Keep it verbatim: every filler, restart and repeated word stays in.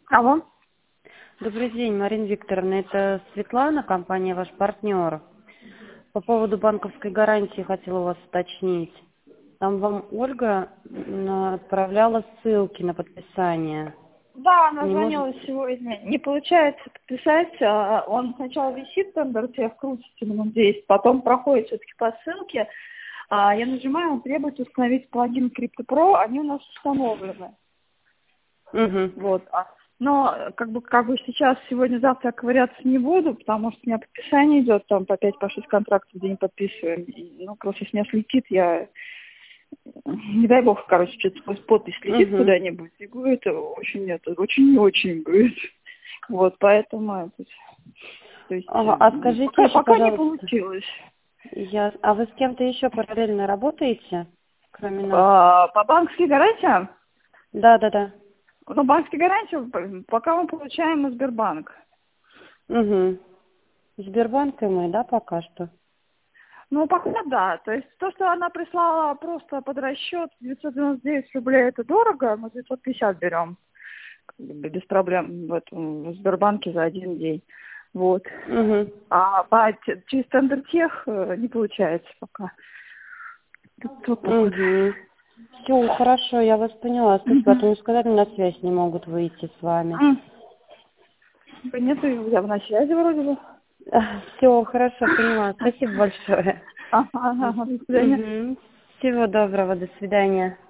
Алло. Добрый день, Марина Викторовна. Это Светлана, компания «Ваш партнер». По поводу банковской гарантии хотела у вас уточнить. Там вам Ольга м, отправляла ссылки на подписание. Да, она Не может... звонила сегодня. Не получается подписать. а, Он сначала висит, тендер тех крутится минут десять, потом проходит все-таки по ссылке. А, Я нажимаю, он требует установить плагин CryptoPro, они у нас установлены. Мгм. Вот. а, Но как бы, как бы сейчас, сегодня-завтра ковыряться не буду, потому что у меня подписание идет там по пять по шесть контрактов в день подписываем. И, ну, просто если меня слетит, я не дай бог, короче, что-то сквозь подпись летит Мгм. куда-нибудь, и будет очень, это, очень не очень будет. Вот, поэтому, это, то есть, Ага, э, а скажите пока, еще, пока не пожалуйста, получилось. я... а вы с кем-то еще параллельно работаете, кроме нас? А, по банковским гарантиям, Да, да, да. ну, банковские гарантии п- пока мы получаем из Сбербанк. Угу. Сбербанк и мы, да, пока что? Ну, пока да. То есть то, что она прислала просто под расчет девятьсот девяносто девять рублей, это дорого, мы девятьсот пятьдесят берем. Как бы без проблем в этом в Сбербанке за один день. Вот. Угу. А по т- через тендертех э, не получается пока. Тут вот так вот. Угу. Все, хорошо, я вас поняла. Спасибо. А то Мгм. не сказали, на связь не могут выйти с вами. М. Нет, я на связи вроде бы. Все, хорошо, поняла. Спасибо большое. Ага, ага, до свидания. Мгм. Всего доброго, до свидания.